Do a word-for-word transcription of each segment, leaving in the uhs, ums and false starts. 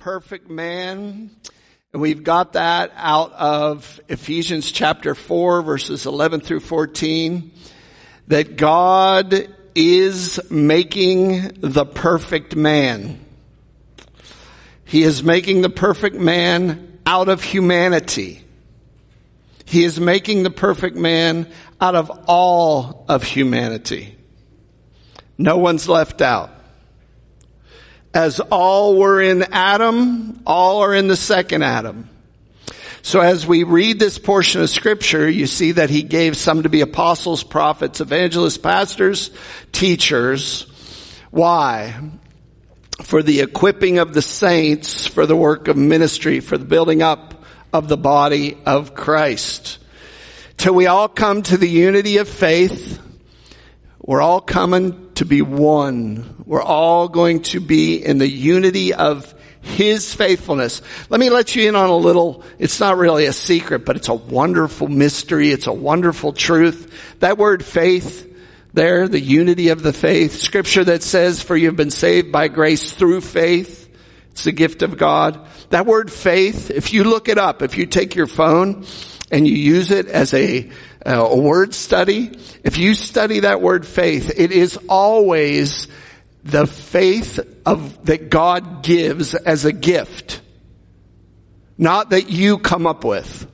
perfect man. And we've got that out of Ephesians chapter four, verses eleven through fourteen, that God is making the perfect man. He is making the perfect man out of humanity. He is making the perfect man out of all of humanity. No one's left out. As all were in Adam, all are in the second Adam. So as we read this portion of scripture, you see that he gave some to be apostles, prophets, evangelists, pastors, teachers. Why? For the equipping of the saints, for the work of ministry, for the building up of the body of Christ. Till we all come to the unity of faith. We're all coming to be one. We're all going to be in the unity of His faithfulness. Let me let you in on a little, it's not really a secret, but it's a wonderful mystery. It's a wonderful truth. That word faith there, the unity of the faith, scripture that says, for you have been saved by grace through faith. It's the gift of God. That word faith, if you look it up, if you take your phone and you use it as a Uh, a word study, if you study that word faith, it is always the faith of that God gives as a gift, not that you come up with.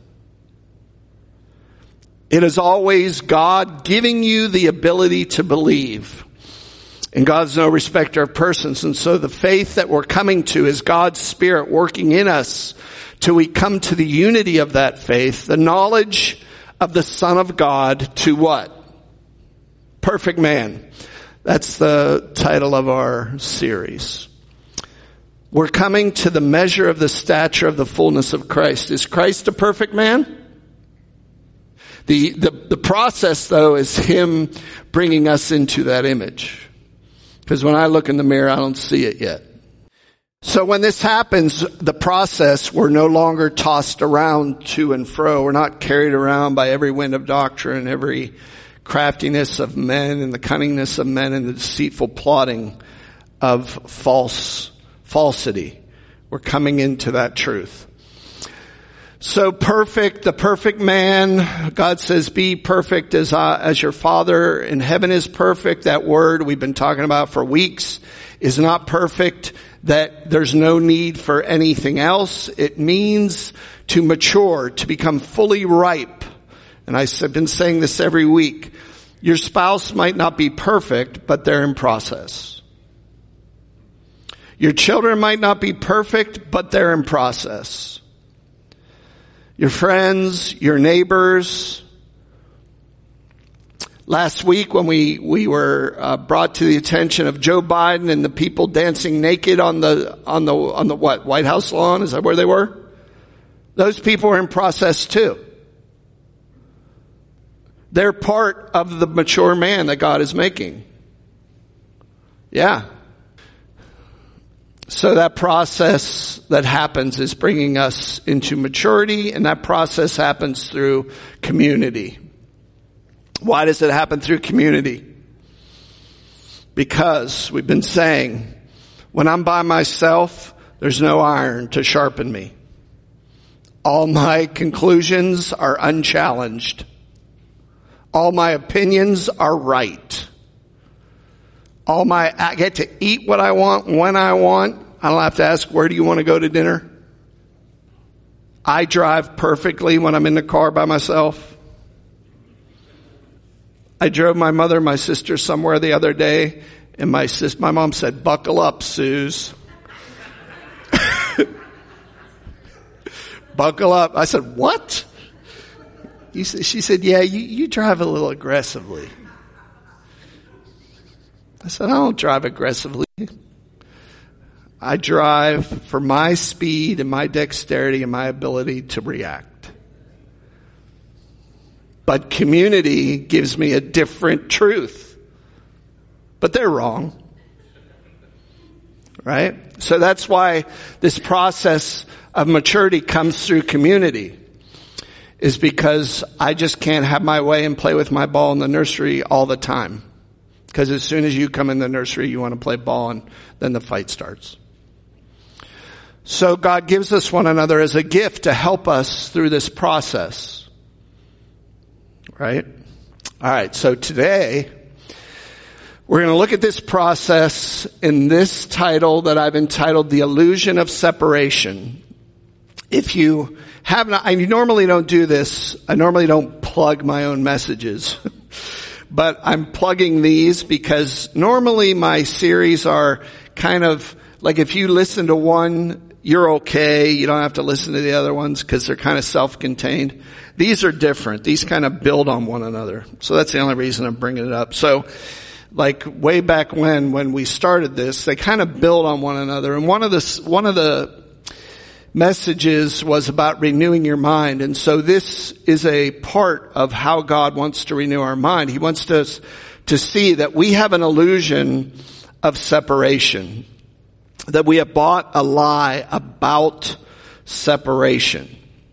It is always God giving you the ability to believe. And God's no respecter of persons. And so the faith that we're coming to is God's Spirit working in us till we come to the unity of that faith, the knowledge of the Son of God to what? Perfect man. That's the title of our series. We're coming to the measure of the stature of the fullness of Christ. Is Christ a perfect man? The, the, the process though is Him bringing us into that image. Because when I look in the mirror, I don't see it yet. So when this happens, the process, we're no longer tossed around to and fro. We're not carried around by every wind of doctrine, every craftiness of men and the cunningness of men and the deceitful plotting of false, falsity. We're coming into that truth. So perfect, the perfect man, God says, be perfect as, uh, as your Father in heaven is perfect. That word we've been talking about for weeks is not perfect, that there's no need for anything else. It means to mature, to become fully ripe. And I've been saying this every week. Your spouse might not be perfect, but they're in process. Your children might not be perfect, but they're in process. Your friends, your neighbors. Last week when we, we were uh, brought to the attention of Joe Biden and the people dancing naked on the, on the, on the what, White House lawn, is that where they were? Those people are in process too. They're part of the mature man that God is making. Yeah. So that process that happens is bringing us into maturity, and that process happens through community. Why does it happen through community? Because we've been saying, when I'm by myself, there's no iron to sharpen me. All my conclusions are unchallenged. All my opinions are right. All my, I get to eat what I want when I want. I don't have to ask, where do you want to go to dinner? I drive perfectly when I'm in the car by myself. I drove my mother and my sister somewhere the other day, and my sis, my mom said, buckle up, Suze. Buckle up. I said, what? You said, she said, yeah, you, you drive a little aggressively. I said, I don't drive aggressively. I drive for my speed and my dexterity and my ability to react. But community gives me a different truth. But they're wrong. Right? So that's why this process of maturity comes through community. Is because I just can't have my way and play with my ball in the nursery all the time. Because as soon as you come in the nursery, you want to play ball, and then the fight starts. So God gives us one another as a gift to help us through this process. Right? All right, so today we're going to look at this process in this title that I've entitled The Illusion of Separation. If you have not, I normally don't do this. I normally don't plug my own messages. But I'm plugging these because normally my series are kind of like if you listen to one, you're okay. You don't have to listen to the other ones because they're kind of self-contained. These are different. These kind of build on one another. So that's the only reason I'm bringing it up. So like way back when, when we started this, they kind of build on one another. And one of the, one of the messages was about renewing your mind. And so this is a part of how God wants to renew our mind. He wants us to see that we have an illusion of separation, that we have bought a lie about separation.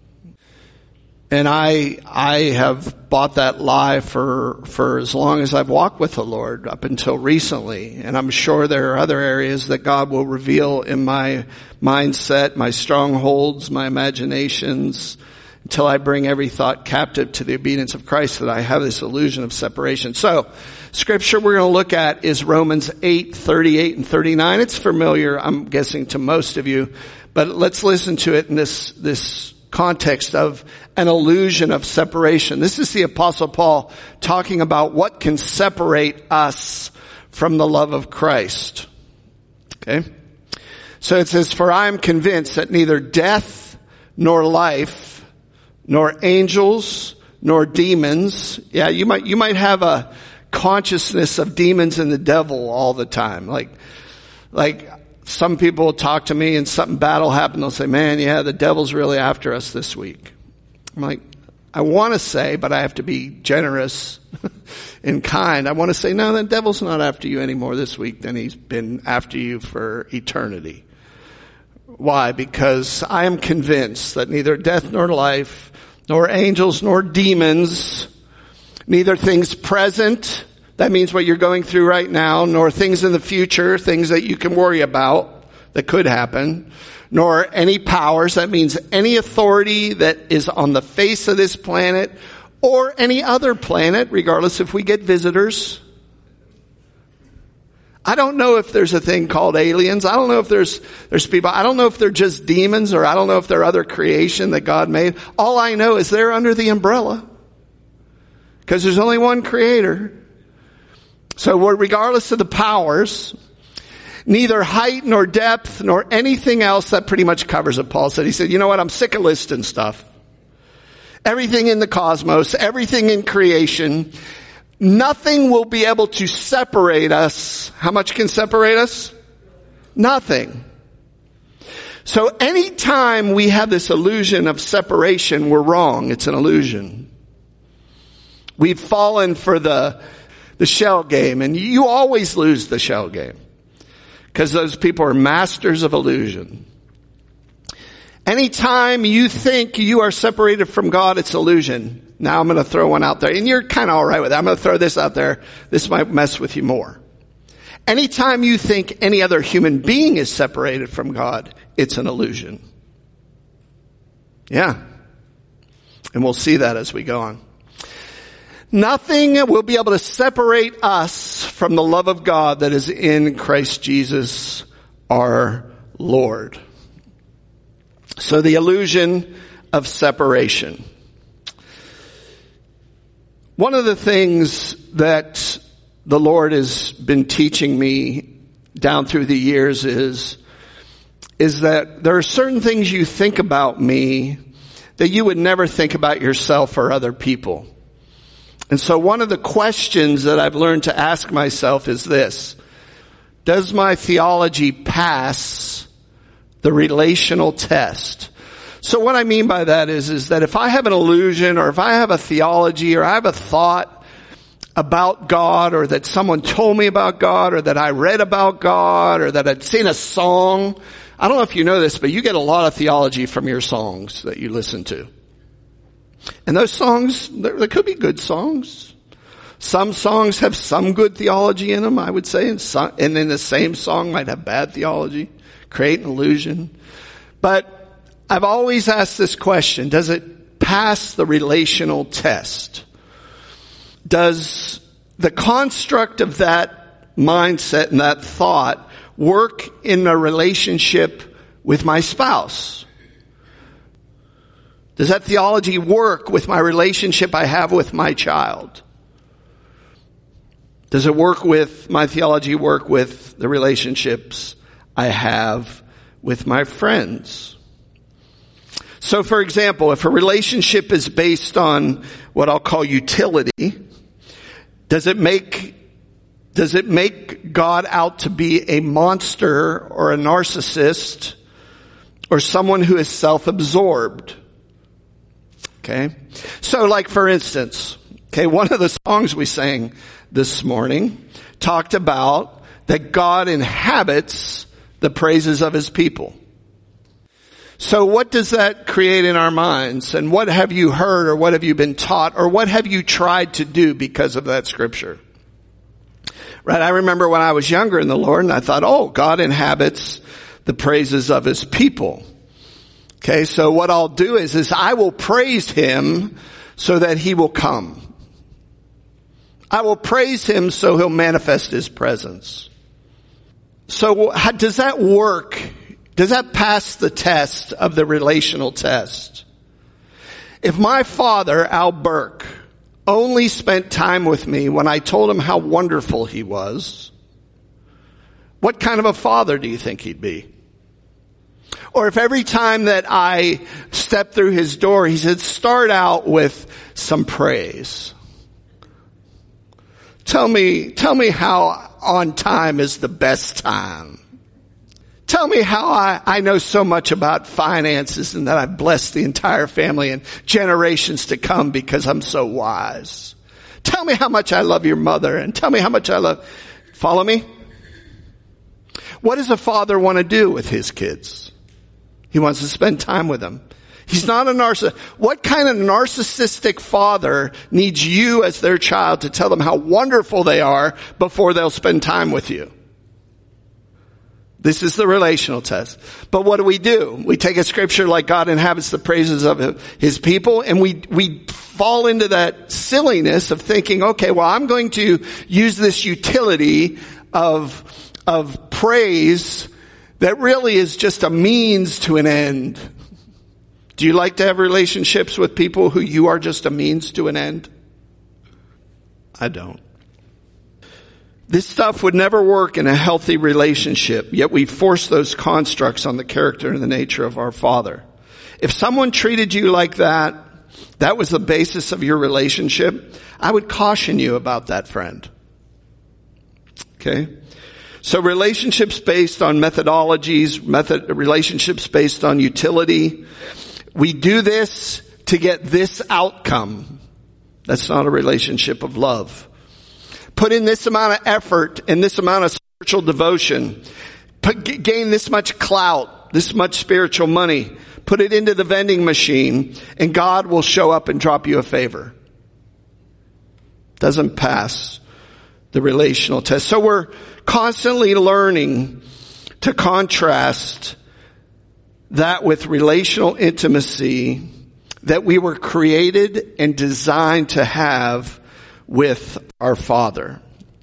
And I, I have bought that lie for, for as long as I've walked with the Lord up until recently. And I'm sure there are other areas that God will reveal in my mindset, my strongholds, my imaginations, until I bring every thought captive to the obedience of Christ, that I have this illusion of separation. So, scripture we're going to look at is Romans eight, thirty-eight and thirty-nine. It's familiar, I'm guessing, to most of you, but let's listen to it in this, this context of an illusion of separation. This is the Apostle Paul talking about what can separate us from the love of Christ. Okay? So it says, "For I am convinced that neither death nor life, nor angels, nor demons," yeah, you might, you might have a consciousness of demons and the devil all the time. Like, like, some people will talk to me and something bad will happen. They'll say, "Man, yeah, the devil's really after us this week." I'm like, I want to say, but I have to be generous and kind. I want to say, no, the devil's not after you anymore this week than he's been after you for eternity. Why? Because I am convinced that neither death nor life, nor angels nor demons, neither things present, that means what you're going through right now, nor things in the future, things that you can worry about that could happen, nor any powers, that means any authority that is on the face of this planet or any other planet, regardless if we get visitors. I don't know if there's a thing called aliens. I don't know if there's, there's people, I don't know if they're just demons, or I don't know if they're other creation that God made. All I know is they're under the umbrella, because there's only one creator. So regardless of the powers, neither height nor depth nor anything else, that pretty much covers it, Paul said. He said, you know what, I'm sick of listing stuff. Everything in the cosmos, everything in creation, nothing will be able to separate us. How much can separate us? Nothing. So anytime we have this illusion of separation, we're wrong. It's an illusion. We've fallen for the the shell game, and you always lose the shell game because those people are masters of illusion. Anytime you think you are separated from God, it's illusion. Now I'm going to throw one out there, and you're kind of all right with it. I'm going to throw this out there. This might mess with you more. Anytime you think any other human being is separated from God, it's an illusion. Yeah. And we'll see that as we go on. Nothing will be able to separate us from the love of God that is in Christ Jesus our Lord. So the illusion of separation. One of the things that the Lord has been teaching me down through the years is, is that there are certain things you think about me that you would never think about yourself or other people. And so one of the questions that I've learned to ask myself is this: does my theology pass the relational test? So what I mean by that is, is that if I have an illusion, or if I have a theology, or I have a thought about God, or that someone told me about God, or that I read about God, or that I'd seen a song. I don't know if you know this, but you get a lot of theology from your songs that you listen to. And those songs, there could be good songs. Some songs have some good theology in them, I would say, and, some, and then the same song might have bad theology, create an illusion. But I've always asked this question, does it pass the relational test? Does the construct of that mindset and that thought work in a relationship with my spouse? Does that theology work with my relationship I have with my child? Does it work with, my theology work with the relationships I have with my friends? So for example, if a relationship is based on what I'll call utility, does it make, does it make God out to be a monster or a narcissist or someone who is self-absorbed? Okay. So like for instance, okay, one of the songs we sang this morning talked about that God inhabits the praises of his people. So what does that create in our minds? And what have you heard or what have you been taught or what have you tried to do because of that scripture? Right? I remember when I was younger in the Lord and I thought, oh, God inhabits the praises of his people. Okay, so what I'll do is, is I will praise him so that he will come. I will praise him so he'll manifest his presence. So how, does that work? Does that pass the test of the relational test? If my father, Al Burke, only spent time with me when I told him how wonderful he was, what kind of a father do you think he'd be? Or if every time that I stepped through his door, he said, start out with some praise. Tell me, tell me how on time is the best time. Tell me how I, I know so much about finances and that I've blessed the entire family and generations to come because I'm so wise. Tell me how much I love your mother and tell me how much I love, follow me? What does a father want to do with his kids? He wants to spend time with them. He's not a narcissist. What kind of narcissistic father needs you as their child to tell them how wonderful they are before they'll spend time with you? This is the relational test. But what do we do? We take a scripture like God inhabits the praises of his people and we, we fall into that silliness of thinking, okay, well, I'm going to use this utility of, of praise that really is just a means to an end. Do you like to have relationships with people who you are just a means to an end? I don't. This stuff would never work in a healthy relationship, yet we force those constructs on the character and the nature of our Father. If someone treated you like that, that was the basis of your relationship, I would caution you about that, friend. Okay? So relationships based on methodologies, method, relationships based on utility, we do this to get this outcome. That's not a relationship of love. Put in this amount of effort and this amount of spiritual devotion. Put, gain this much clout, this much spiritual money. Put it into the vending machine and God will show up and drop you a favor. Doesn't pass the relational test. So we're constantly learning to contrast that with relational intimacy that we were created and designed to have with our Father.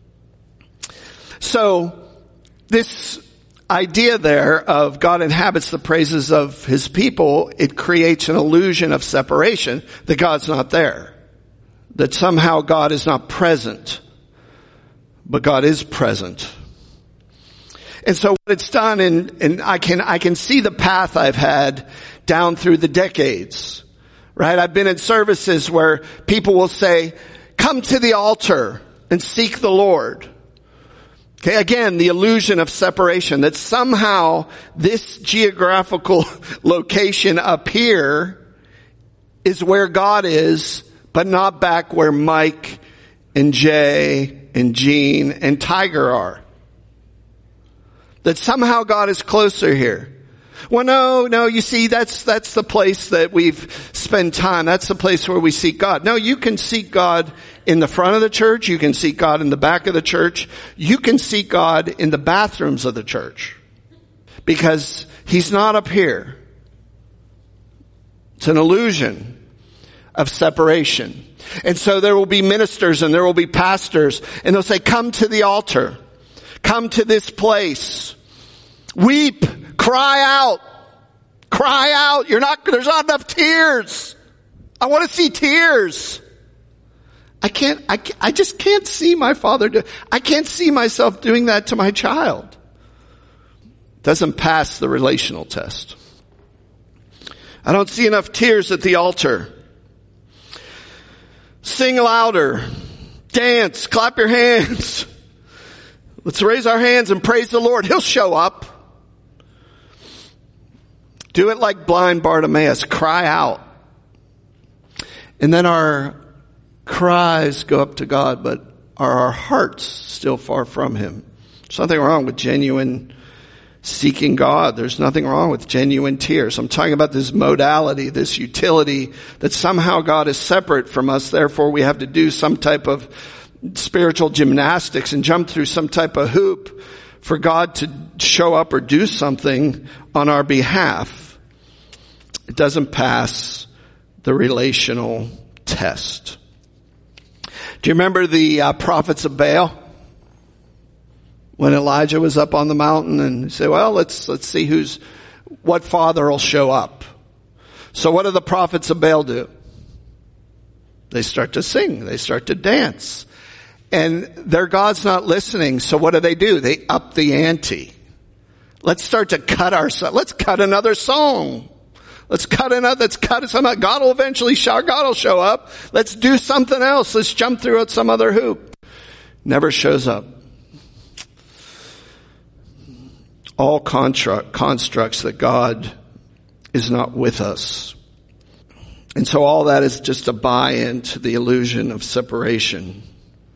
So this idea there of God inhabits the praises of his people, it creates an illusion of separation, that God's not there, that somehow God is not present, but God is present. And so what it's done, and, and I can, I can see the path I've had down through the decades, right? I've been in services where people will say, come to the altar and seek the Lord. Okay, again, the illusion of separation, that somehow this geographical location up here is where God is, but not back where Mike and Jay and Gene and Tiger are. That somehow God is closer here. Well, no, no, you see, that's, that's the place that we've spent time. That's the place where we seek God. No, you can seek God in the front of the church. You can seek God in the back of the church. You can seek God in the bathrooms of the church. Because he's not up here. It's an illusion of separation. And so there will be ministers and there will be pastors, and they'll say, come to the altar. Come to this place. Weep. Cry out. Cry out. You're not, there's not enough tears. I want to see tears. I can't, I, can't, I just can't see my father do, I can't see myself doing that to my child. Doesn't pass the relational test. I don't see enough tears at the altar. Sing louder. Dance. Clap your hands. Let's raise our hands and praise the Lord. He'll show up. Do it like blind Bartimaeus. Cry out. And then our cries go up to God, but are our hearts still far from Him? There's nothing wrong with genuine seeking God. There's nothing wrong with genuine tears. I'm talking about this modality, this utility that somehow God is separate from us. Therefore, we have to do some type of spiritual gymnastics and jump through some type of hoop for God to show up or do something on our behalf. It doesn't pass the relational test. Do you remember the uh, prophets of Baal? When Elijah was up on the mountain and he said, well, let's, let's see who's, what father will show up. So what do the prophets of Baal do? They start to sing. They start to dance. And their God's not listening. So what do they do? They up the ante. Let's start to cut our, let's cut another song. Let's cut another, let's cut some, God will eventually show, God will show up. Let's do something else. Let's jump through some other hoop. Never shows up. All construct, constructs that God is not with us. And so all that is just a buy-in to the illusion of separation.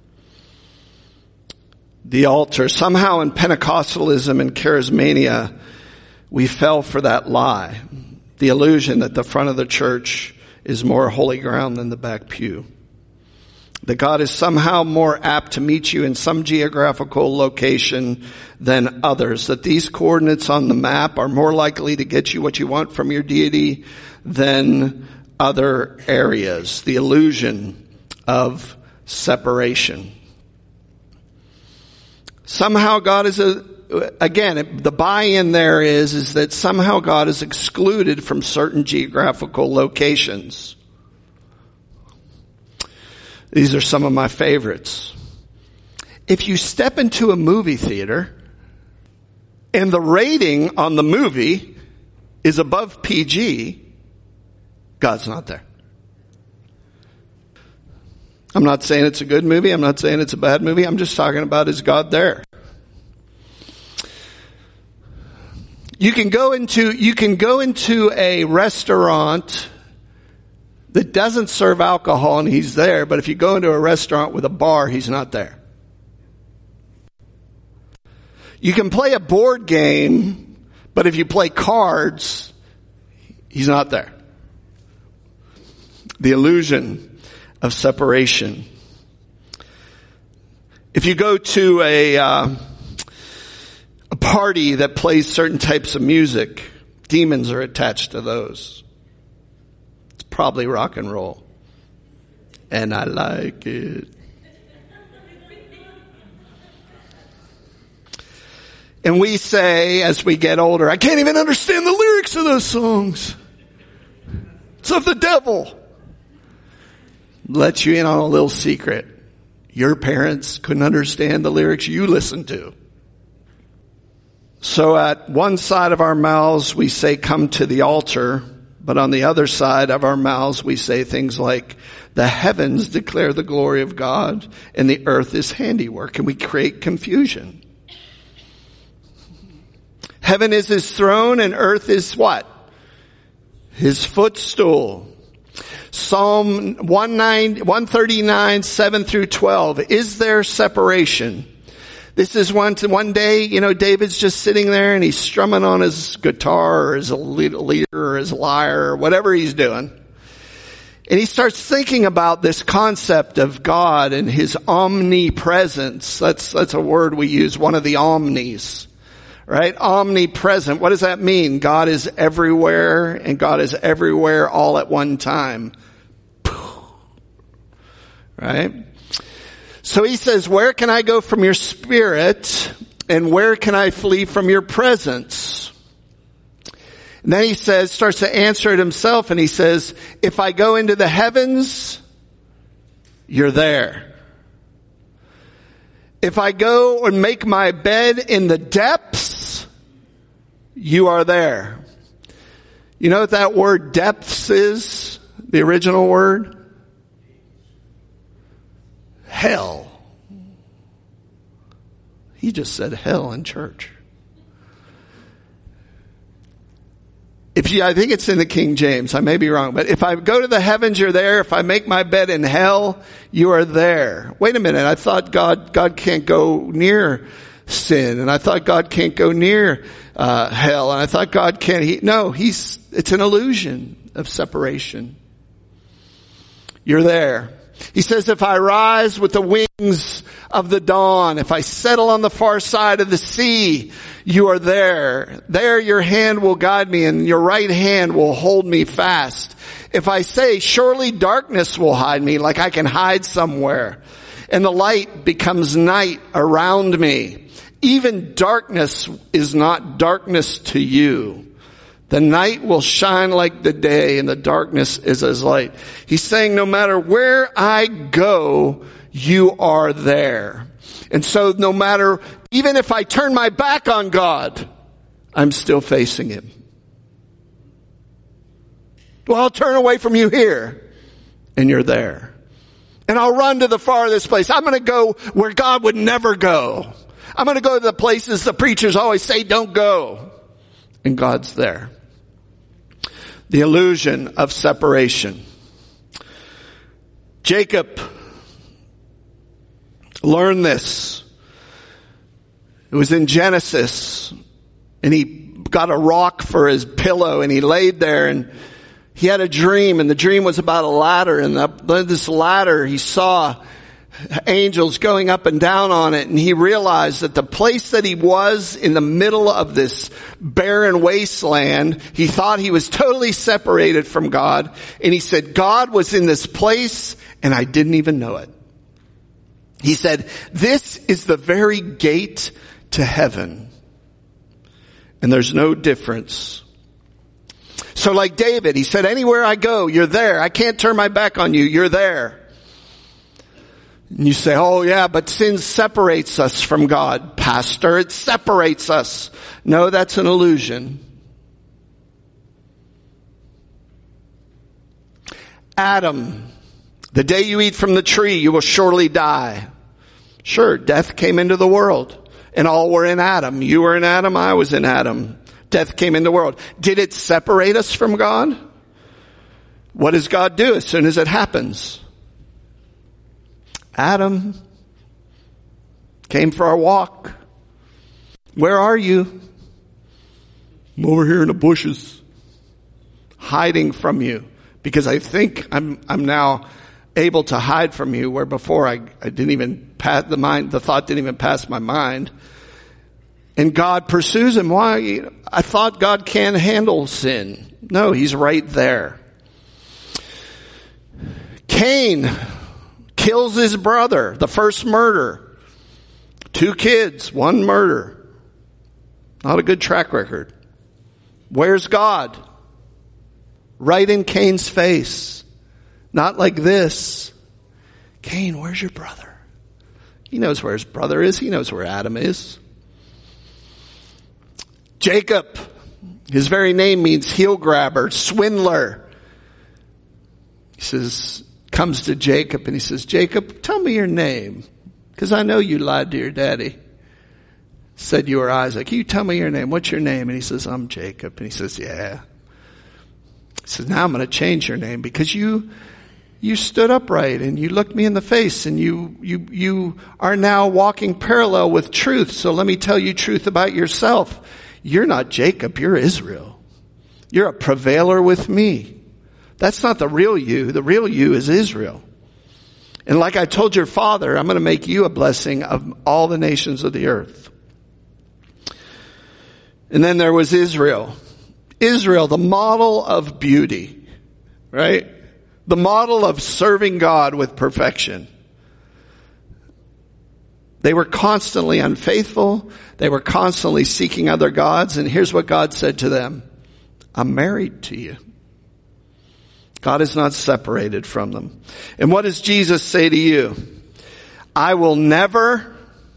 The altar. Somehow in Pentecostalism and charismania, we fell for that lie. The illusion that the front of the church is more holy ground than the back pew. That God is somehow more apt to meet you in some geographical location than others. That these coordinates on the map are more likely to get you what you want from your deity than other areas. The illusion of separation. Somehow God is a, again, the buy-in there is, is that somehow God is excluded from certain geographical locations. These are some of my favorites. If you step into a movie theater and the rating on the movie is above P G, God's not there. I'm not saying it's a good movie. I'm not saying it's a bad movie. I'm just talking about, is God there? You can go into, you can go into a restaurant that doesn't serve alcohol and He's there, but if you go into a restaurant with a bar, He's not there. You can play a board game, but if you play cards, He's not there. The illusion of separation. If you go to a, uh, a party that plays certain types of music, demons are attached to those. Probably rock and roll. And I like it. And we say, as we get older, I can't even understand the lyrics of those songs. It's of the devil. Let you in on a little secret. Your parents couldn't understand the lyrics you listened to. So at one side of our mouths, we say, come to the altar. But on the other side of our mouths, we say things like, the heavens declare the glory of God and the earth is handiwork. And we create confusion. Heaven is His throne and earth is what? His footstool. Psalm one thirty-nine, seven through twelve. Is there separation? This is one, to, one day, you know, David's just sitting there and he's strumming on his guitar or his leader or his lyre or whatever he's doing. And he starts thinking about this concept of God and His omnipresence. That's, that's a word we use, one of the omnis. right? Omnipresent. What does that mean? God is everywhere, and God is everywhere all at one time. Right? So he says, where can I go from your spirit, and where can I flee from your presence? And then he says, starts to answer it himself, and he says, if I go into the heavens, you're there. If I go and make my bed in the depths, you are there. You know what that word depths is? The original word? Hell. He just said hell in church. If you, I think it's in the King James. I may be wrong. But if I go to the heavens, you're there. If I make my bed in hell, you are there. Wait a minute. I thought God, God can't go near sin. And I thought God can't go near, uh, hell. And I thought God can't, he, no, he's, it's an illusion of separation. You're there. He says, if I rise with the wings of the dawn, if I settle on the far side of the sea, you are there. There your hand will guide me, and your right hand will hold me fast. If I say, surely darkness will hide me, like I can hide somewhere, and the light becomes night around me, even darkness is not darkness to you. The night will shine like the day, and the darkness is as light. He's saying, no matter where I go, you are there. And so no matter, even if I turn my back on God, I'm still facing him. Well, I'll turn away from you here, and you're there. And I'll run to the farthest place. I'm going to go where God would never go. I'm going to go to the places the preachers always say don't go. And God's there. The illusion of separation. Jacob learned this. It was in Genesis, and he got a rock for his pillow, and he laid there, and he had a dream, and the dream was about a ladder, and up this ladder he saw angels going up and down on it, and he realized that the place that he was in the middle of this barren wasteland, he thought he was totally separated from God, and he said, God was in this place and I didn't even know it. He said, this is the very gate to heaven, and there's no difference. So like David, he said, anywhere I go, you're there. I can't turn my back on you. You're there. And you say, oh yeah, but sin separates us from God, Pastor. It separates us. No, that's an illusion. Adam, the day you eat from the tree, you will surely die. Sure, death came into the world, and all were in Adam. You were in Adam, I was in Adam. Death came into the world. Did it separate us from God? What does God do as soon as it happens? Adam came for our walk. Where are you? I'm over here in the bushes, hiding from you, because I think I'm I'm now able to hide from you, where before I, I didn't even pass the mind, the thought didn't even pass my mind. And God pursues him. Why? I thought God can't handle sin. No, he's right there. Cain kills his brother, the first murder. Two kids, one murder. Not a good track record. Where's God? Right in Cain's face. Not like this. Cain, where's your brother? He knows where his brother is. He knows where Adam is. Jacob, his very name means heel grabber, swindler. He says, comes to Jacob and he says, Jacob, tell me your name, because I know you lied to your daddy. Said you were Isaac. Can you tell me your name? What's your name? And he says, I'm Jacob. And he says, yeah. He says, now I'm going to change your name, because you you stood upright and you looked me in the face, and you you you are now walking parallel with truth. So let me tell you truth about yourself. You're not Jacob, you're Israel. You're a prevailer with me. That's not the real you. The real you is Israel. And like I told your father, I'm going to make you a blessing of all the nations of the earth. And then there was Israel. Israel, the model of beauty, right? The model of serving God with perfection. They were constantly unfaithful. They were constantly seeking other gods. And here's what God said to them. I'm married to you. God is not separated from them. And what does Jesus say to you? I will never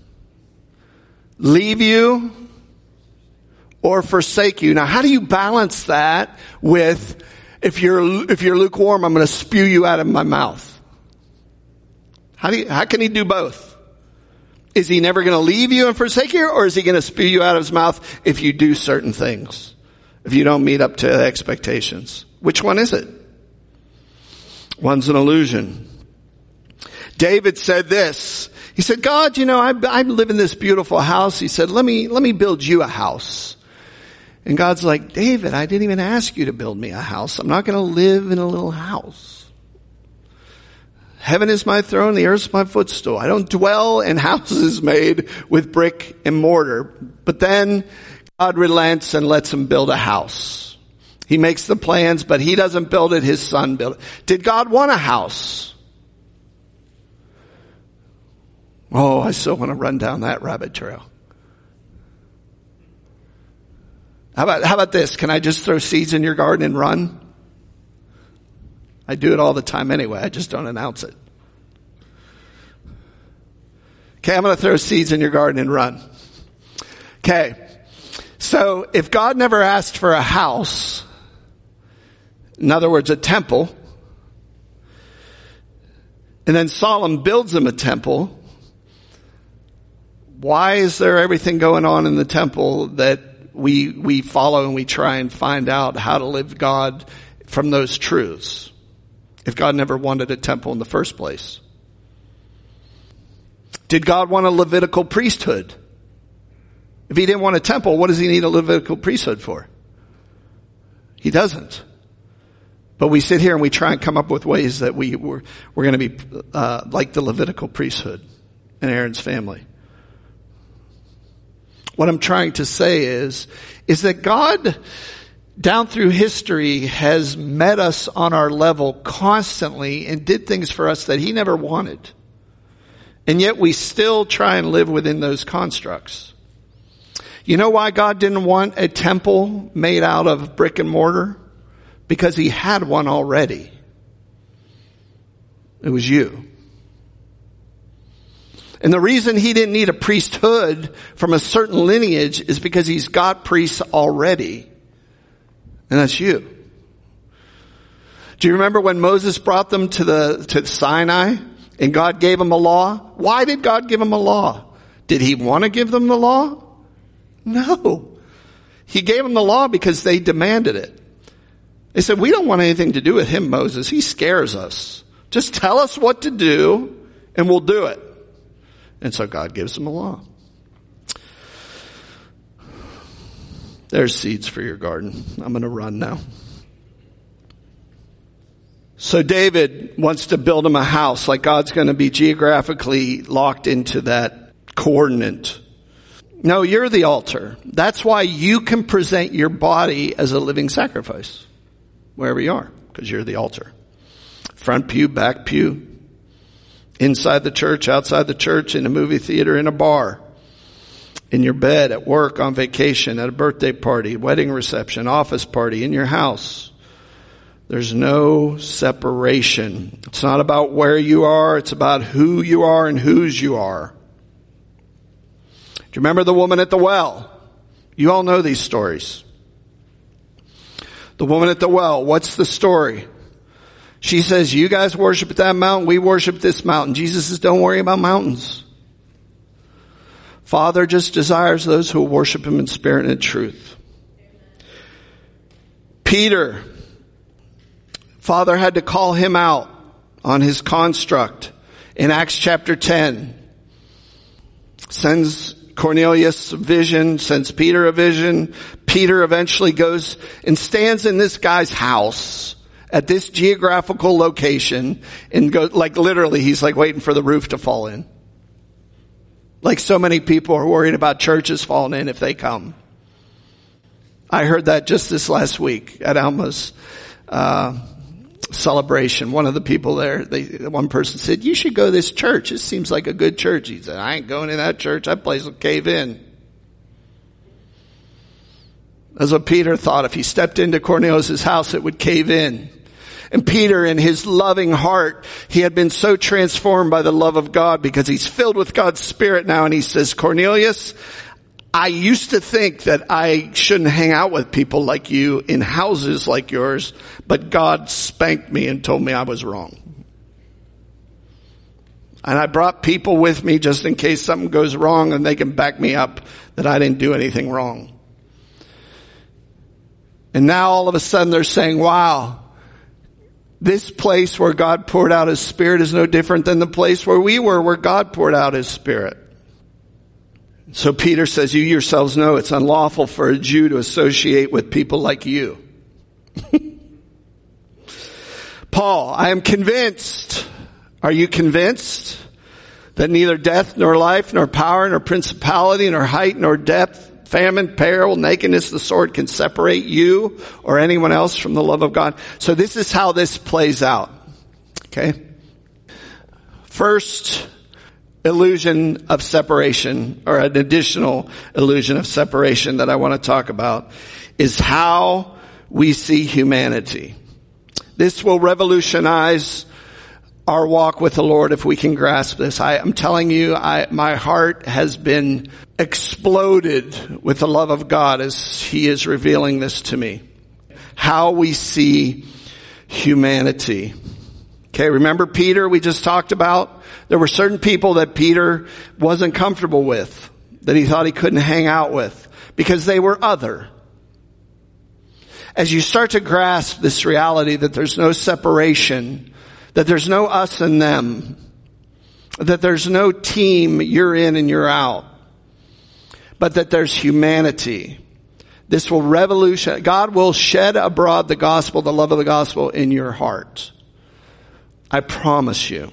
leave you or forsake you. Now, how do you balance that with, if you're, if you're lukewarm, I'm going to spew you out of my mouth? How do you, how can he do both? Is he never going to leave you and forsake you, or is he going to spew you out of his mouth if you do certain things? If you don't meet up to expectations? Which one is it? One's an illusion. David said this. He said, God, you know, I, I live in this beautiful house. He said, let me, let me build you a house. And God's like, David, I didn't even ask you to build me a house. I'm not going to live in a little house. Heaven is my throne, the earth is my footstool. I don't dwell in houses made with brick and mortar. But then God relents and lets him build a house. He makes the plans, but he doesn't build it, his son built it. Did God want a house? Oh, I still want to run down that rabbit trail. How about, how about this? Can I just throw seeds in your garden and run? I do it all the time anyway. I just don't announce it. Okay, I'm going to throw seeds in your garden and run. Okay. So if God never asked for a house, in other words, a temple, and then Solomon builds him a temple, why is there everything going on in the temple that we, we follow and we try and find out how to live God from those truths? If God never wanted a temple in the first place. Did God want a Levitical priesthood? If he didn't want a temple, what does he need a Levitical priesthood for? He doesn't. But we sit here and we try and come up with ways that we, we're, we're going to be uh, like the Levitical priesthood and Aaron's family. What I'm trying to say is, is that God, down through history, has met us on our level constantly and did things for us that he never wanted. And yet we still try and live within those constructs. You know why God didn't want a temple made out of brick and mortar? Because he had one already. It was you. And the reason he didn't need a priesthood from a certain lineage is because he's got priests already. And that's you. Do you remember when Moses brought them to the, to Sinai and God gave them a law? Why did God give them a law? Did he want to give them the law? No. He gave them the law because they demanded it. They said, we don't want anything to do with him, Moses. He scares us. Just tell us what to do and we'll do it. And so God gives them a law. There's seeds for your garden. I'm going to run now. So David wants to build him a house, like God's going to be geographically locked into that coordinate. No, you're the altar. That's why you can present your body as a living sacrifice, wherever you are, because you're the altar. Front pew, back pew, inside the church, outside the church, in a movie theater, in a bar. In your bed, at work, on vacation, at a birthday party, wedding reception, office party, in your house. There's no separation. It's not about where you are. It's about who you are and whose you are. Do you remember the woman at the well? You all know these stories. The woman at the well, what's the story? She says, you guys worship at that mountain, we worship this mountain. Jesus says, don't worry about mountains. Father just desires those who worship him in spirit and in truth. Peter, Father had to call him out on his construct in Acts chapter ten. Sends Cornelius a vision, sends Peter a vision. Peter eventually goes and stands in this guy's house at this geographical location and go, like literally he's like waiting for the roof to fall in. Like so many people are worried about churches falling in if they come. I heard that just this last week at Alma's uh celebration. One of the people there, they, one person said, you should go to this church. It seems like a good church. He said, I ain't going to that church. That place will cave in. That's what Peter thought. If he stepped into Cornelius' house, it would cave in. And Peter, in his loving heart, he had been so transformed by the love of God because he's filled with God's Spirit now. And he says, Cornelius, I used to think that I shouldn't hang out with people like you in houses like yours, but God spanked me and told me I was wrong. And I brought people with me just in case something goes wrong and they can back me up that I didn't do anything wrong. And now all of a sudden they're saying, wow, this place where God poured out His Spirit is no different than the place where we were, where God poured out His Spirit. So Peter says, you yourselves know it's unlawful for a Jew to associate with people like you. Paul, I am convinced. Are you convinced that neither death nor life nor power nor principality nor height nor depth, famine, peril, nakedness, the sword can separate you or anyone else from the love of God? So this is how this plays out. Okay. First, illusion of separation, or an additional illusion of separation that I want to talk about, is how we see humanity. This will revolutionize our walk with the Lord if we can grasp this. I, I'm telling you, I, my heart has been exploded with the love of God as He is revealing this to me. How we see humanity. Okay, remember Peter we just talked about? There were certain people that Peter wasn't comfortable with, that he thought he couldn't hang out with, because they were other. As you start to grasp this reality that there's no separation, that there's no us and them, that there's no team, you're in and you're out, but that there's humanity. This will revolutionize. God will shed abroad the gospel, the love of the gospel in your heart. I promise you.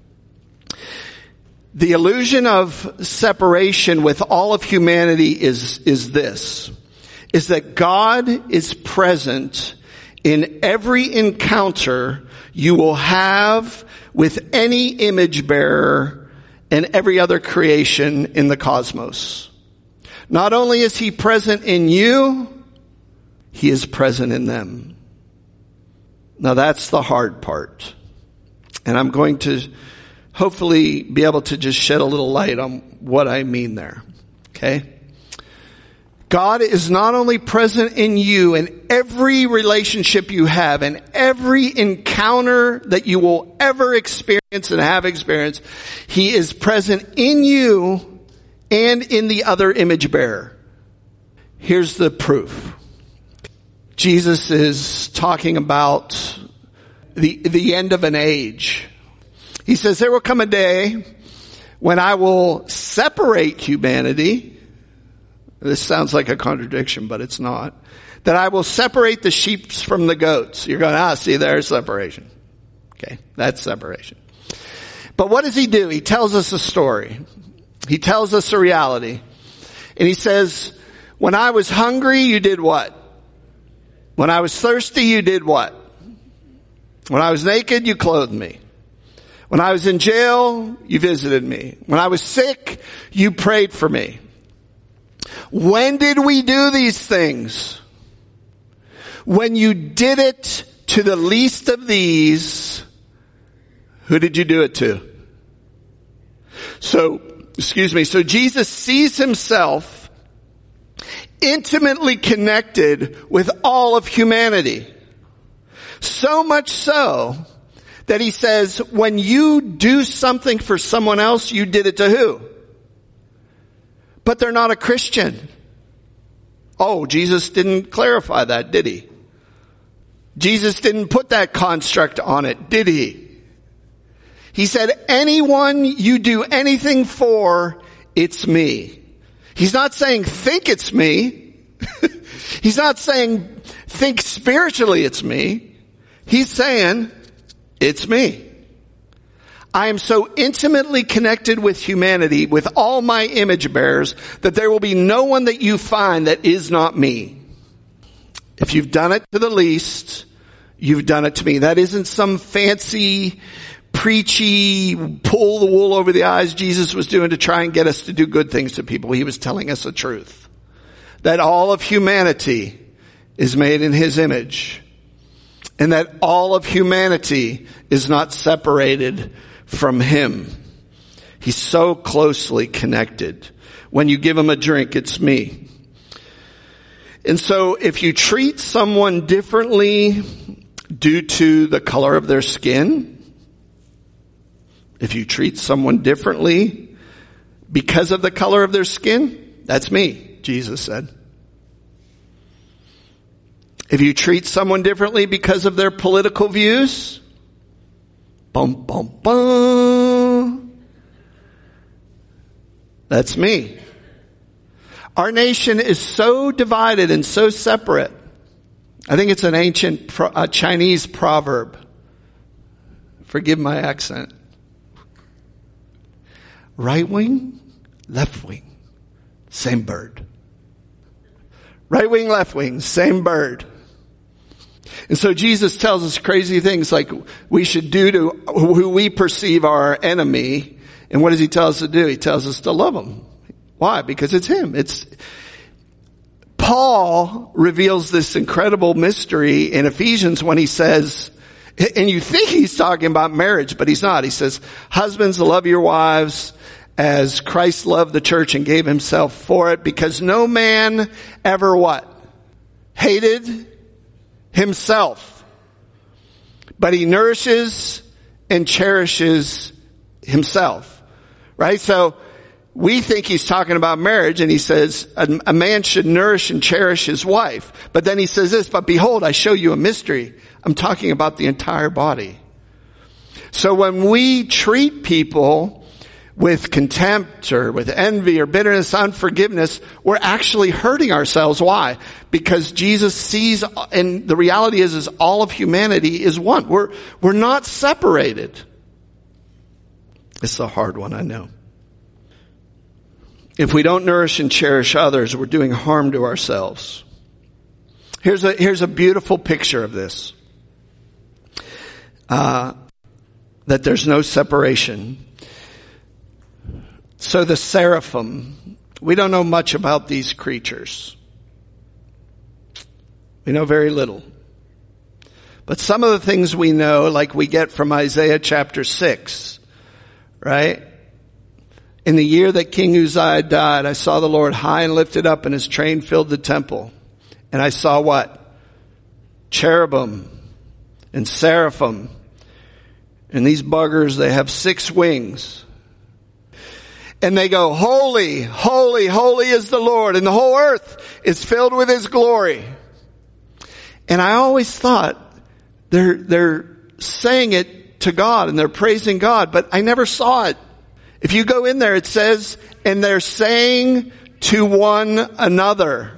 The illusion of separation with all of humanity is, is this, is that God is present in every encounter you will have with any image bearer and every other creation in the cosmos. Not only is He present in you, He is present in them. Now that's the hard part. And I'm going to hopefully be able to just shed a little light on what I mean there. Okay? God is not only present in you in every relationship you have and every encounter that you will ever experience and have experienced. He is present in you and in the other image bearer. Here's the proof. Jesus is talking about the, the end of an age. He says, there will come a day when I will separate humanity. This sounds like a contradiction, but it's not. That I will separate the sheep from the goats. You're going, ah, see, there's separation. Okay, that's separation. But what does He do? He tells us a story. He tells us a reality. And He says, when I was hungry, you did what? When I was thirsty, you did what? When I was naked, you clothed me. When I was in jail, you visited me. When I was sick, you prayed for me. When did we do these things? When you did it to the least of these, who did you do it to? So, excuse me, so Jesus sees Himself intimately connected with all of humanity. So much so that He says, when you do something for someone else, you did it to who? But they're not a Christian. Oh, Jesus didn't clarify that, did He? Jesus didn't put that construct on it, did He? He said, anyone you do anything for, it's me. He's not saying think it's me. He's not saying think spiritually it's me. He's saying it's me. I am so intimately connected with humanity, with all my image bearers, that there will be no one that you find that is not me. If you've done it to the least, you've done it to me. That isn't some fancy, preachy, pull the wool over the eyes Jesus was doing to try and get us to do good things to people. He was telling us the truth. That all of humanity is made in his image. And that all of humanity is not separated from him. He's so closely connected. When you give him a drink, it's me. And so if you treat someone differently due to the color of their skin, if you treat someone differently because of the color of their skin, that's me, Jesus said. If you treat someone differently because of their political views, bum, bum, bum, that's me. Our nation is so divided and so separate. I think it's an ancient pro, uh, Chinese proverb. Forgive my accent. Right wing, left wing, same bird. Right wing, left wing, same bird. And so Jesus tells us crazy things like we should do to who we perceive our enemy. And what does he tell us to do? He tells us to love them. Why? Because it's him. It's Paul reveals this incredible mystery in Ephesians when he says, and you think he's talking about marriage, but he's not. He says, husbands, love your wives as Christ loved the church and gave himself for it, because no man ever what? Hated himself, but he nourishes and cherishes himself. Right? So we think he's talking about marriage, and he says a, a man should nourish and cherish his wife. But then he says this, but behold, I show you a mystery. I'm talking about the entire body. So when we treat people with contempt or with envy or bitterness, unforgiveness, we're actually hurting ourselves. Why? Because Jesus sees, and the reality is, is all of humanity is one. We're, we're not separated. It's a hard one, I know. If we don't nourish and cherish others, we're doing harm to ourselves. Here's a, here's a beautiful picture of this. Uh, that there's no separation. So the seraphim, we don't know much about these creatures. We know very little. But some of the things we know, like we get from Isaiah chapter six, right? In the year that King Uzziah died, I saw the Lord high and lifted up, and his train filled the temple. And I saw what? Cherubim and seraphim. And these buggers, they have six wings. And they go, holy, holy, holy is the Lord, and the whole earth is filled with his glory. And I always thought they're, they're saying it to God and they're praising God, but I never saw it. If you go in there, it says, and they're saying to one another.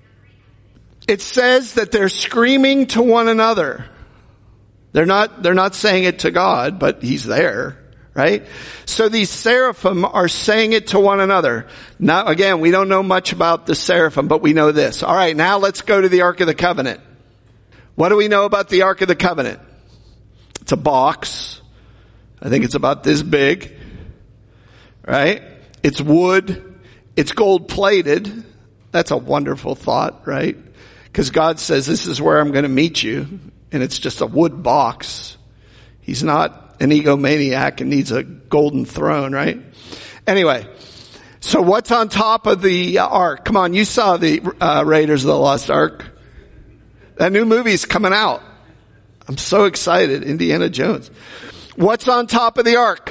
It says that they're screaming to one another. They're not, they're not saying it to God, but he's there, right? So these seraphim are saying it to one another. Now, again, we don't know much about the seraphim, but we know this. All right, now let's go to the Ark of the Covenant. What do we know about the Ark of the Covenant? It's a box. I think it's about this big. Right? It's wood. It's gold plated. That's a wonderful thought, right? Because God says, this is where I'm going to meet you. And it's just a wood box. He's not an egomaniac and needs a golden throne, right? Anyway, so what's on top of the ark? Come on, you saw the uh, Raiders of the Lost Ark. That new movie's coming out. I'm so excited. Indiana Jones. What's on top of the ark?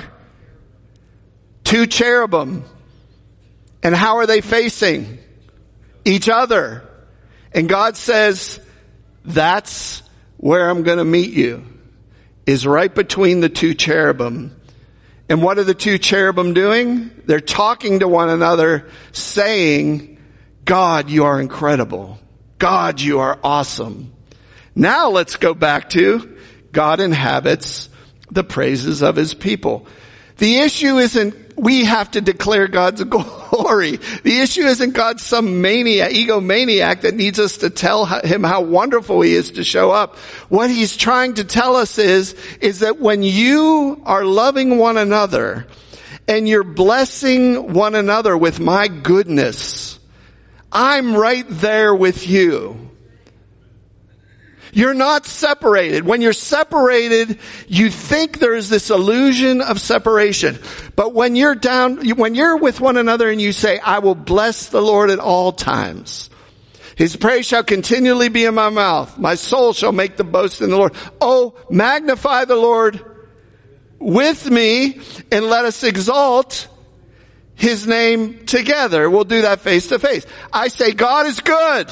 Two cherubim. And how are they facing? Each other. And God says, that's where I'm going to meet you, is right between the two cherubim. And what are the two cherubim doing? They're talking to one another, saying, God, you are incredible. God, you are awesome. Now let's go back to God inhabits the praises of his people. The issue isn't we have to declare God's glory. The issue isn't God some maniac, egomaniac that needs us to tell him how wonderful he is to show up. What he's trying to tell us is, is that when you are loving one another and you're blessing one another with my goodness, I'm right there with you. You're not separated. When you're separated, you think there's this illusion of separation. But when you're down, when you're with one another and you say, I will bless the Lord at all times. His praise shall continually be in my mouth. My soul shall make the boast in the Lord. Oh, magnify the Lord with me and let us exalt his name together. We'll do that face to face. I say God is good.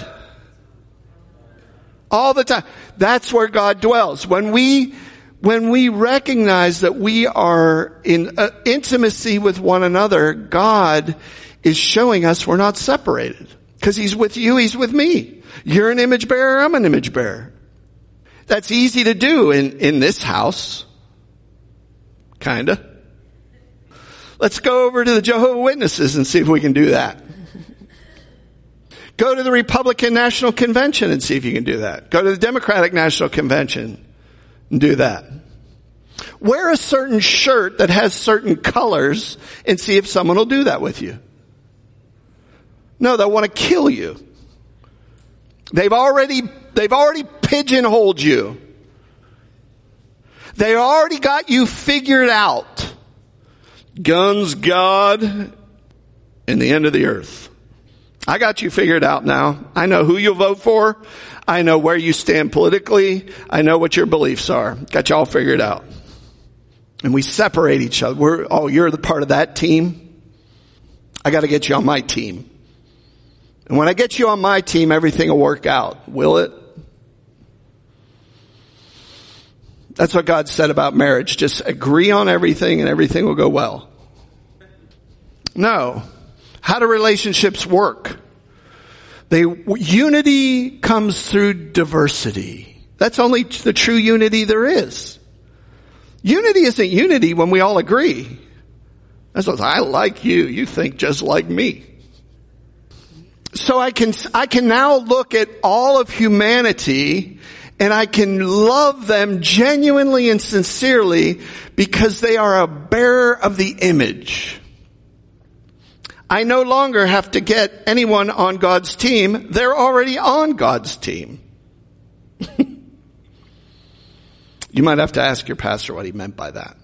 All the time. That's where God dwells. When we, when we recognize that we are in uh, intimacy with one another, God is showing us we're not separated. Because he's with you, he's with me. You're an image bearer, I'm an image bearer. That's easy to do in, in this house. Kinda. Let's go over to the Jehovah's Witnesses and see if we can do that. Go to the Republican National Convention and see if you can do that. Go to the Democratic National Convention and do that. Wear a certain shirt that has certain colors and see if someone will do that with you. No, they'll want to kill you. They've already, they've already pigeonholed you. They already got you figured out. Guns, God, and the end of the earth. I got you figured out now. I know who you'll vote for. I know where you stand politically. I know what your beliefs are. Got you all figured out. And we separate each other. We're, oh, you're the part of that team. I got to get you on my team. And when I get you on my team, everything will work out. Will it? That's what God said about marriage. Just agree on everything and everything will go well. No. How do relationships work? They, unity comes through diversity. That's only the true unity there is. Unity isn't unity when we all agree. That's what I like you. You think just like me. So I can, I can now look at all of humanity and I can love them genuinely and sincerely because they are a bearer of the image. I no longer have to get anyone on God's team. They're already on God's team. You might have to ask your pastor what he meant by that.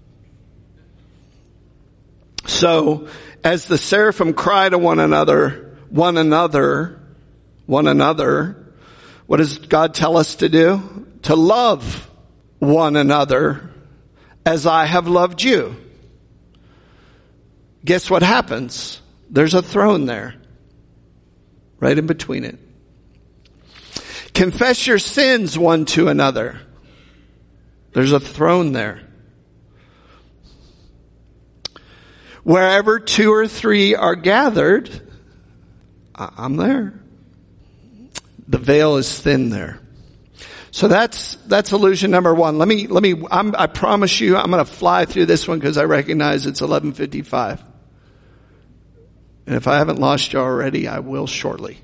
So, as the seraphim cry to one another, one another, one another, what does God tell us to do? To love one another as I have loved you. Guess what happens? There's a throne there. Right in between it. Confess your sins one to another. There's a throne there. Wherever two or three are gathered, I'm there. The veil is thin there. So that's, that's illusion number one. Let me, let me, I'm, I promise you, I'm going to fly through this one because I recognize it's eleven fifty-five. And if I haven't lost you already, I will shortly.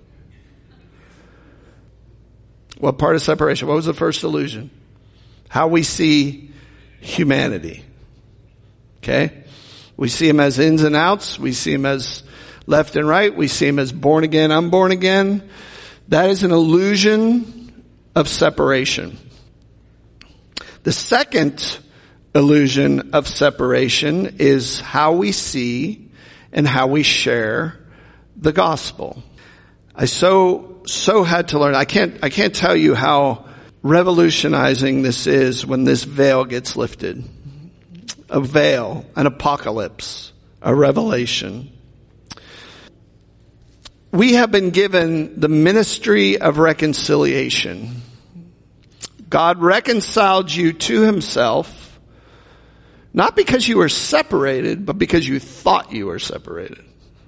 What part of separation? What was the first illusion? How we see humanity. Okay? We see him as ins and outs. We see him as left and right. We see him as born again, unborn again. That is an illusion of separation. The second illusion of separation is how we see and how we share the gospel. I so, so had to learn. I can't, I can't tell you how revolutionizing this is when this veil gets lifted. A veil, an apocalypse, a revelation. We have been given the ministry of reconciliation. God reconciled you to himself. Not because you were separated, but because you thought you were separated.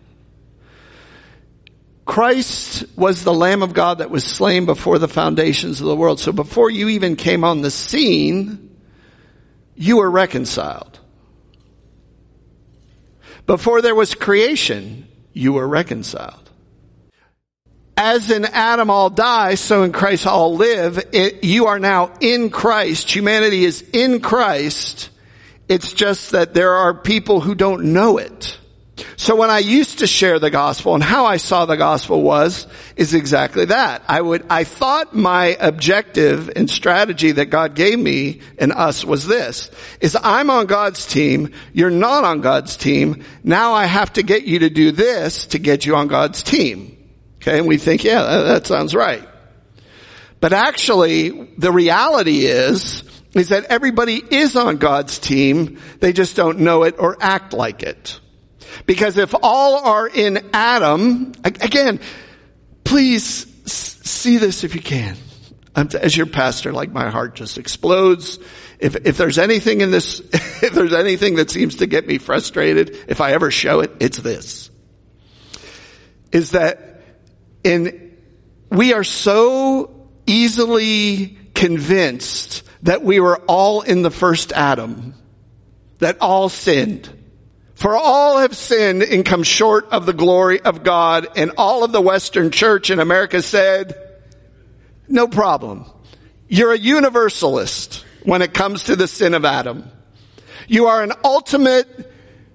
Christ was the Lamb of God that was slain before the foundations of the world. So before you even came on the scene, you were reconciled. Before there was creation, you were reconciled. As in Adam all die, so in Christ all live. It, you are now in Christ. Humanity is in Christ. It's just that there are people who don't know it. So when I used to share the gospel, and how I saw the gospel was, is exactly that. I would, I thought my objective and strategy that God gave me and us was this, is I'm on God's team, you're not on God's team, now I have to get you to do this to get you on God's team. Okay, and we think, yeah, that sounds right. But actually, the reality is, is that everybody is on God's team, they just don't know it or act like it. Because if all are in Adam, again, please see this if you can. As your pastor, like my heart just explodes. If, if there's anything in this, if there's anything that seems to get me frustrated, if I ever show it, it's this. Is that in, we are so easily convinced that we were all in the first Adam, that all sinned. For all have sinned and come short of the glory of God, and all of the Western church in America said, no problem. You're a universalist when it comes to the sin of Adam. You are an ultimate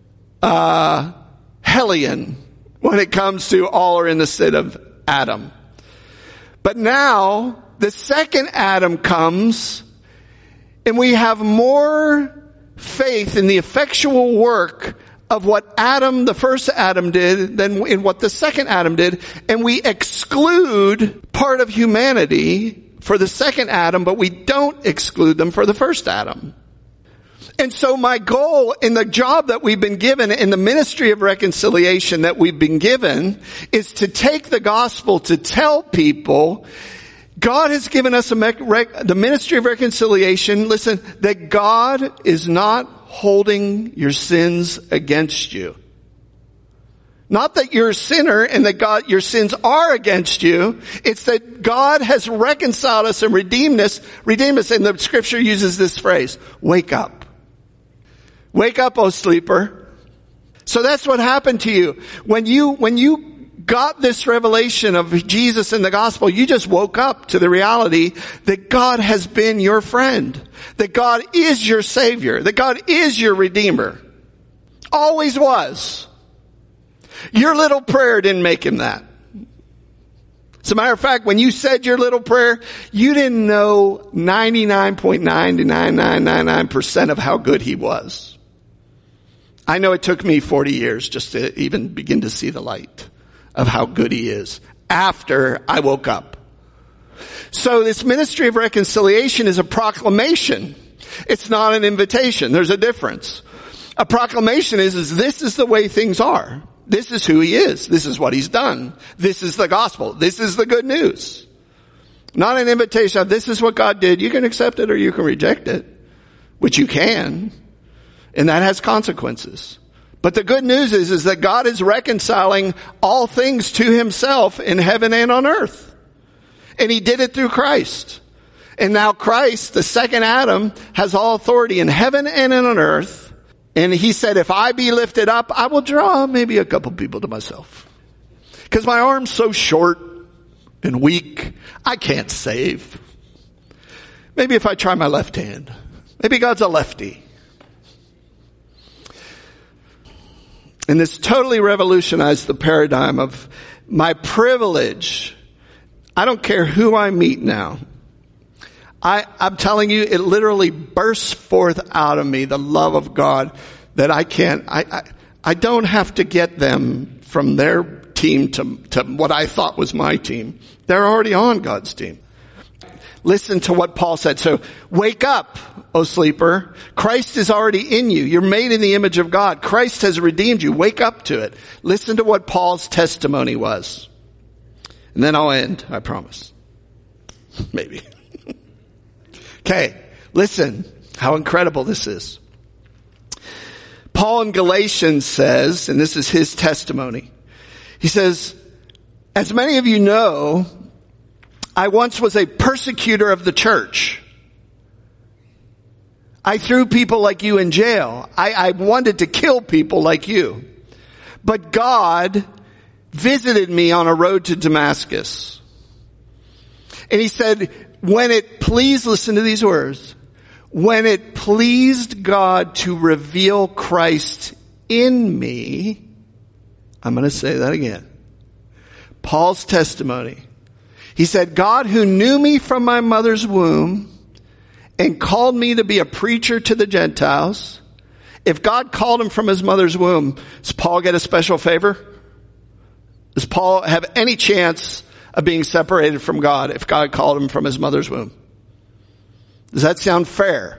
uh hellion when it comes to all are in the sin of Adam. But now the second Adam comes, and we have more faith in the effectual work of what Adam, the first Adam did, than in what the second Adam did. And we exclude part of humanity for the second Adam, but we don't exclude them for the first Adam. And so my goal in the job that we've been given, in the ministry of reconciliation that we've been given, is to take the gospel to tell people God has given us a rec- the ministry of reconciliation. Listen, that God is not holding your sins against you. Not that you're a sinner and that God, your sins are against you. It's that God has reconciled us and redeemed us, redeemed us. And the scripture uses this phrase, wake up. Wake up, O sleeper. So that's what happened to you. When you, when you got this revelation of Jesus in the gospel, you just woke up to the reality that God has been your friend. That God is your Savior. That God is your Redeemer. Always was. Your little prayer didn't make him that. As a matter of fact, when you said your little prayer, you didn't know ninety-nine point nine nine nine nine nine percent of how good he was. I know it took me forty years just to even begin to see the light of how good he is after I woke up. So this ministry of reconciliation is a proclamation. It's not an invitation. There's a difference. A proclamation is, is this is the way things are. This is who he is. This is what he's done. This is the gospel. This is the good news. Not an invitation of this is what God did. You can accept it or you can reject it, which you can. And that has consequences. But the good news is, is that God is reconciling all things to himself in heaven and on earth. And he did it through Christ. And now Christ, the second Adam, has all authority in heaven and on earth. And he said, if I be lifted up, I will draw maybe a couple people to myself. Because my arm's so short and weak, I can't save. Maybe if I try my left hand. Maybe God's a lefty. And this totally revolutionized the paradigm of my privilege. I don't care who I meet now. I, I'm telling you, it literally bursts forth out of me, the love of God, that I can't, I, I, I don't have to get them from their team to, to what I thought was my team. They're already on God's team. Listen to what Paul said. So, wake up, O sleeper. Christ is already in you. You're made in the image of God. Christ has redeemed you. Wake up to it. Listen to what Paul's testimony was. And then I'll end, I promise. Maybe. Okay, listen how incredible this is. Paul in Galatians says, and this is his testimony, he says, as many of you know, I once was a persecutor of the church. I threw people like you in jail. I, I wanted to kill people like you. But God visited me on a road to Damascus. And he said, when it pleased, listen to these words, when it pleased God to reveal Christ in me, I'm going to say that again. Paul's testimony. He said, God who knew me from my mother's womb and called me to be a preacher to the Gentiles. If God called him from his mother's womb, does Paul get a special favor? Does Paul have any chance of being separated from God if God called him from his mother's womb? Does that sound fair?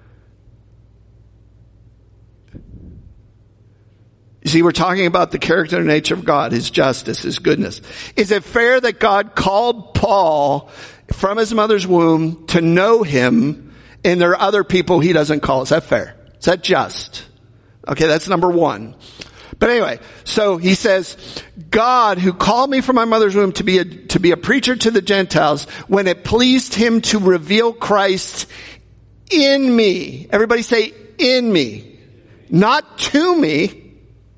You see, we're talking about the character and nature of God, his justice, his goodness. Is it fair that God called Paul from his mother's womb to know him, and there are other people he doesn't call? Is that fair? Is that just? Okay, that's number one. But anyway, so he says, God who called me from my mother's womb to be a, to be a preacher to the Gentiles, when it pleased him to reveal Christ in me. Everybody say in me. Not to me.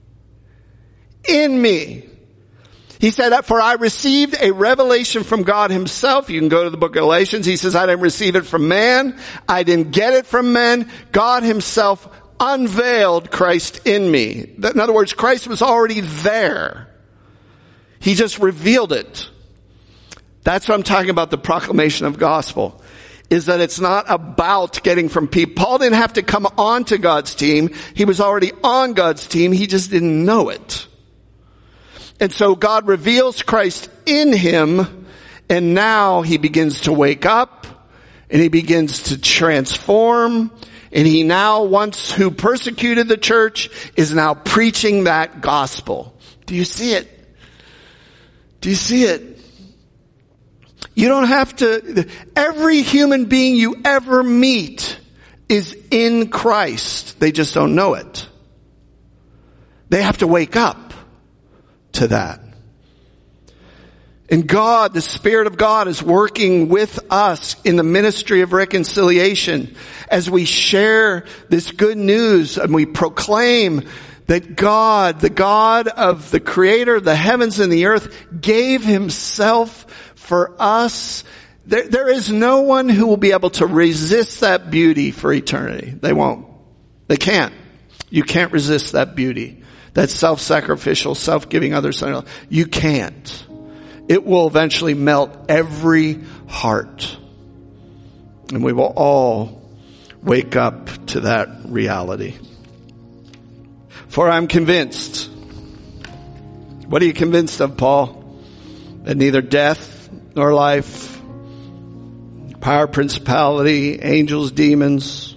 In me. He said, for I received a revelation from God himself. You can go to the book of Galatians. He says, I didn't receive it from man. I didn't get it from men. God himself unveiled Christ in me. In other words, Christ was already there. He just revealed it. That's what I'm talking about, the proclamation of gospel. Is that it's not about getting from people. Paul didn't have to come onto God's team. He was already on God's team. He just didn't know it. And so God reveals Christ in him, and now he begins to wake up, and he begins to transform, and he now, once who persecuted the church, is now preaching that gospel. Do you see it? Do you see it? You don't have to, every human being you ever meet is in Christ. They just don't know it. They have to wake up to that. And God, the Spirit of God, is working with us in the ministry of reconciliation as we share this good news and we proclaim that God, the God of the Creator of the heavens and the earth, gave himself for us. There, there is no one who will be able to resist that beauty for eternity. They won't. They can't. You can't resist that beauty. That self-sacrificial, self-giving others. You can't. It will eventually melt every heart. And we will all wake up to that reality. For I'm convinced. What are you convinced of, Paul? That neither death nor life, power, principality, angels, demons,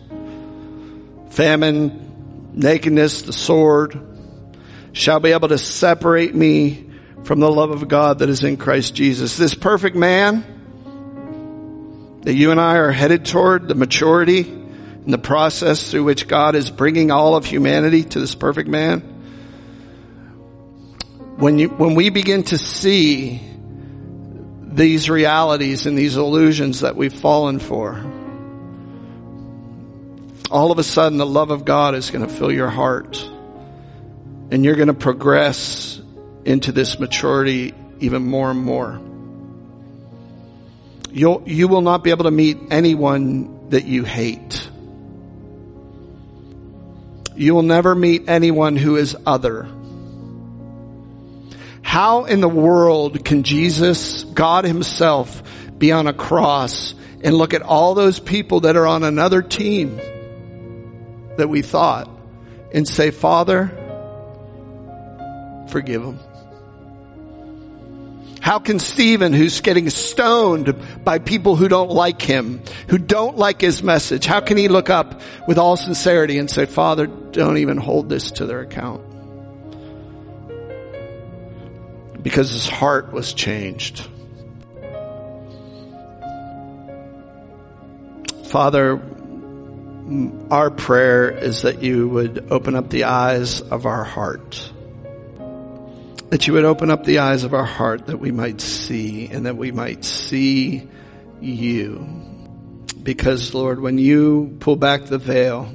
famine, nakedness, the sword, shall be able to separate me from the love of God that is in Christ Jesus. This perfect man that you and I are headed toward, the maturity and the process through which God is bringing all of humanity to this perfect man. When you, when we begin to see these realities and these illusions that we've fallen for, all of a sudden the love of God is going to fill your heart. And you're going to progress into this maturity even more and more. You'll, you will not be able to meet anyone that you hate. You will never meet anyone who is other. How in the world can Jesus, God himself, be on a cross and look at all those people that are on another team that we thought and say, Father, forgive them? How can Stephen, who's getting stoned by people who don't like him, who don't like his message, how can he look up with all sincerity and say, Father, don't even hold this to their account? Because his heart was changed. Father, our prayer is that you would open up the eyes of our heart. That you would open up the eyes of our heart that we might see, and that we might see you. Because, Lord, when you pull back the veil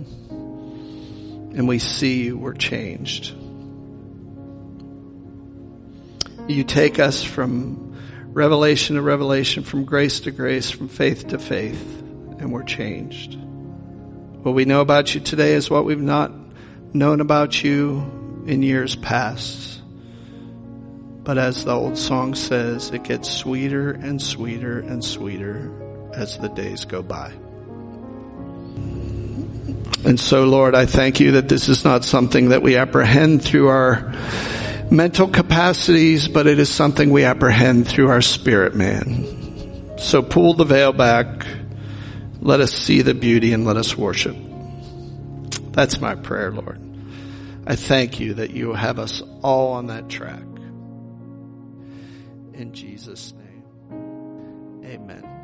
and we see you, we're changed. You take us from revelation to revelation, from grace to grace, from faith to faith, and we're changed. What we know about you today is what we've not known about you in years past. But as the old song says, it gets sweeter and sweeter and sweeter as the days go by. And so, Lord, I thank you that this is not something that we apprehend through our mental capacities, but it is something we apprehend through our spirit, man. So pull the veil back. Let us see the beauty and let us worship. That's my prayer, Lord. I thank you that you have us all on that track. In Jesus' name, amen.